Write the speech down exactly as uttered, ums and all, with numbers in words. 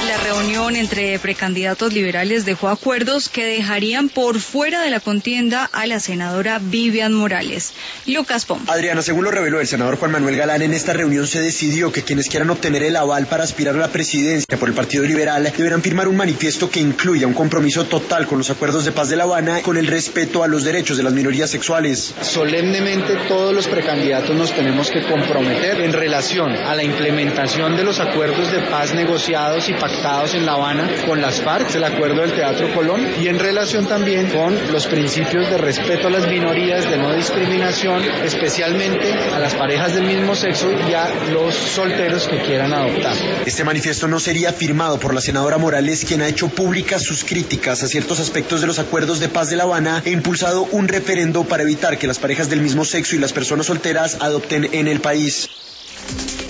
La reunión entre precandidatos liberales dejó acuerdos que dejarían por fuera de la contienda a la senadora Vivian Morales. Lucas Pom. Adriana, según lo reveló el senador Juan Manuel Galán, en esta reunión se decidió que quienes quieran obtener el aval para aspirar a la presidencia por el Partido Liberal deberán firmar un manifiesto que incluya un compromiso total con los acuerdos de paz de La Habana, con el respeto a los derechos de las minorías sexuales. Solemnemente todos los precandidatos nos tenemos que comprometer en relación a la implementación de los acuerdos de paz negociados y pactados en La Habana con las FARC, el acuerdo del Teatro Colón, y en relación también con los principios de respeto a las minorías, de no discriminación, especialmente a las parejas del mismo sexo y a los solteros que quieran adoptar. Este manifiesto no sería firmado por la senadora Morales, quien ha hecho públicas sus críticas a ciertos aspectos de los acuerdos de paz de La Habana e impulsado un referendo para evitar que las parejas del mismo sexo y las personas solteras adopten en el país.